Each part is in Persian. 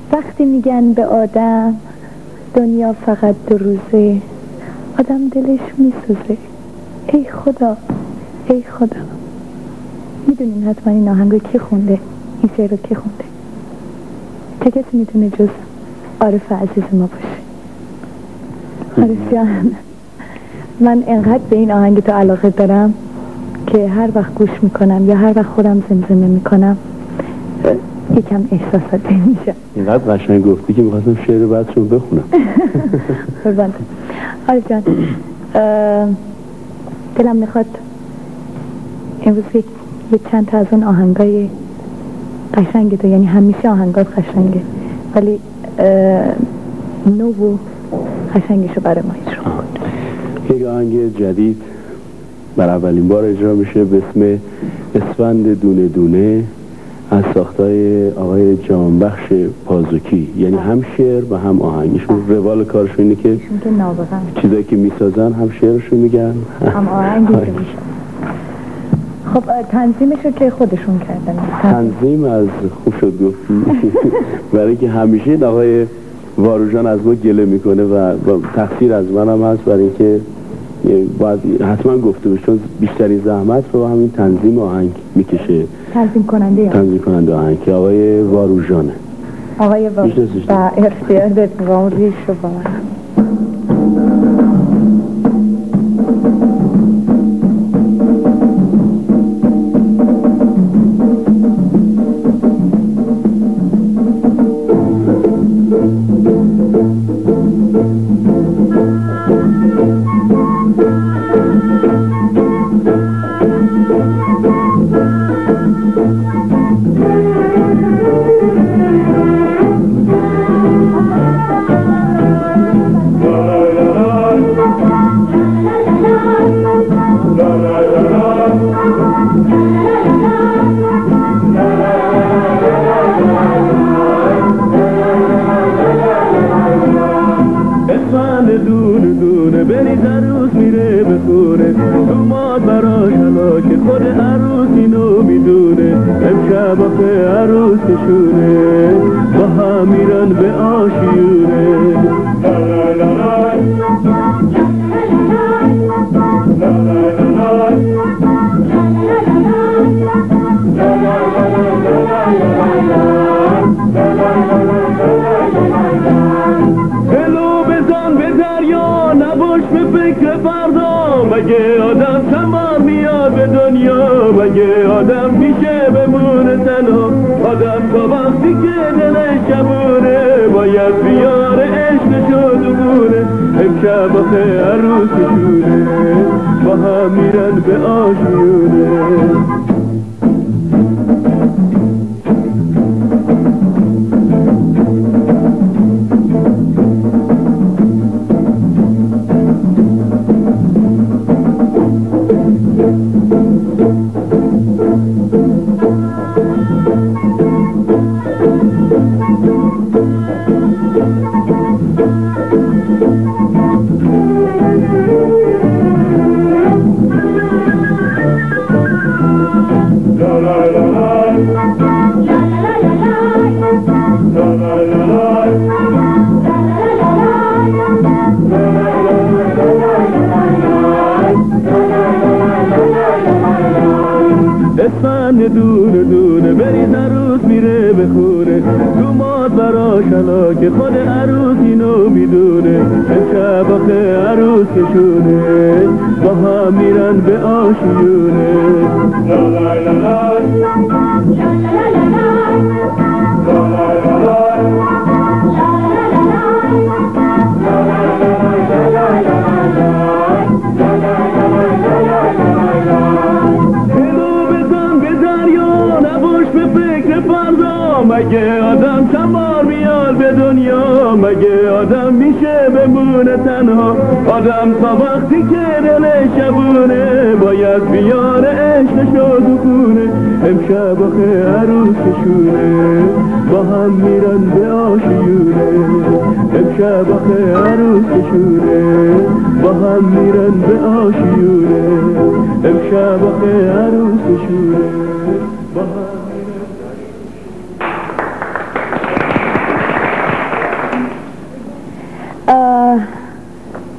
وقتی میگن به آدم دنیا فقط 2 روزه، آدم دلش میسوزه. ای خدا ای خدا. میدونین حتما این آهنگو کی خونده؟ این شعر رو کی خونده؟ چه کسی میتونه جز عارف عزیز ما باشه؟ عارف جان، من انقدر به این آهنگ تو علاقه دارم که هر وقت گوش میکنم یا هر وقت خودم زمزمه میکنم یکم احساساتی میشه. اینقدر قشنگ گفتی که میخواستم شعر بعدشون بخونم. قربان. عارف جان، دلم میخواد امروز یه چند تا از اون آهنگای قشنگ تو، یعنی همیشه آهنگات قشنگه ولی نو و قشنگشو برای ما اجرا کن. یک آهنگ جدید بر اولین بار اجرا میشه به اسم اسفند دونه دونه از ساختای آقای جانبخش پازوکی، یعنی هم شعر و هم آهنگشون. روال کارشون اینه که چیزایی که میسازن هم شعرشون میگن هم آهنگشون میشه. خب تنظیمشو که خودشون کردن. تنظیم از خوب شد گفتی. برای که همیشه آقای واروژان از ما گله میکنه و تقصیر از منم هست، برای اینکه باید حتما گفته بشه چون بیشتری زحمت رو همین تنظیم آهنگ میکشه. تنظیم کننده آهنگ که آقای واروژانه. آقای واروژان با اختیار داد با ریش رو با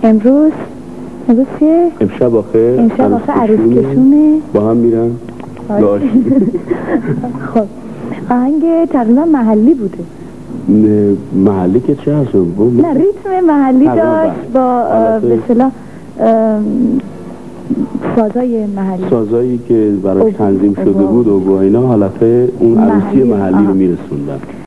امروز چیه؟ امشب آخه عروس کشونه با هم میرن لاش. خب آهنگ تقریبا محلی بوده. محلی که چه هست؟ نه ریتم محلی داشت با به اصطلاح سازایی که براش تنظیم شده بود و با اینا حالت اون عروسی محلی رو میرسوندن.